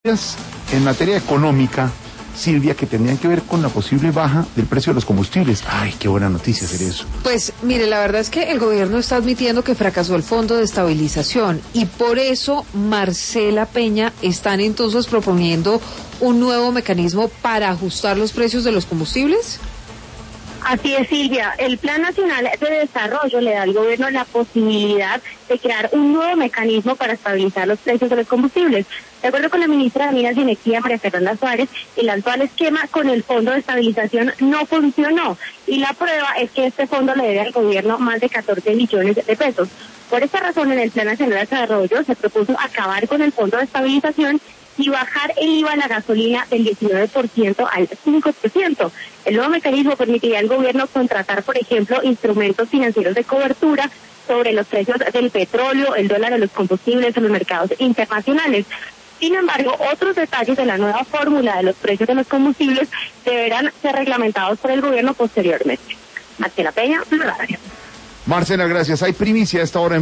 En materia económica, Silvia, que tendrían que ver con la posible baja del precio de los combustibles. Ay, qué buena noticia hacer eso. Pues mire, la verdad es que el gobierno está admitiendo que fracasó el Fondo de Estabilización y por eso Marcela Peña están entonces proponiendo un nuevo mecanismo para ajustar los precios de los combustibles. Así es, Silvia. El Plan Nacional de Desarrollo le da al gobierno la posibilidad de crear un nuevo mecanismo para estabilizar los precios de los combustibles. De acuerdo con la ministra de Minas y Energía, María Fernanda Suárez, el actual esquema con el Fondo de Estabilización no funcionó. Y la prueba es que este fondo le debe al gobierno más de 14 millones de pesos. Por esta razón, en el Plan Nacional de Desarrollo se propuso acabar con el Fondo de Estabilización y bajar el IVA a la gasolina del 19% al 5%. El nuevo mecanismo permitiría al gobierno contratar, por ejemplo, instrumentos financieros de cobertura sobre los precios del petróleo, el dólar de los combustibles en los mercados internacionales. Sin embargo, otros detalles de la nueva fórmula de los precios de los combustibles deberán ser reglamentados por el gobierno posteriormente. Marcela Peña, Blue Radio. Marcela, gracias. Hay primicia a esta hora.